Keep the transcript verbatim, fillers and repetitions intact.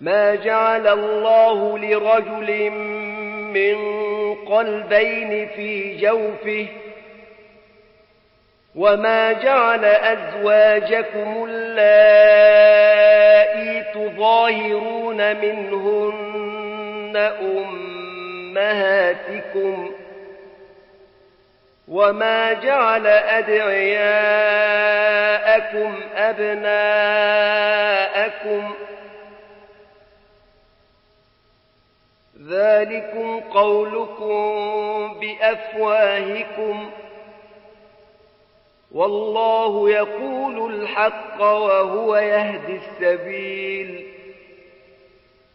ما جعل الله لرجل من قلبين في جوفه وما جعل أزواجكم اللائي تظاهرون منهن أمهاتكم وما جعل أدعياءكم أبناءكم ذلكم قولكم بأفواهكم والله يقول الحق وهو يهدي السبيل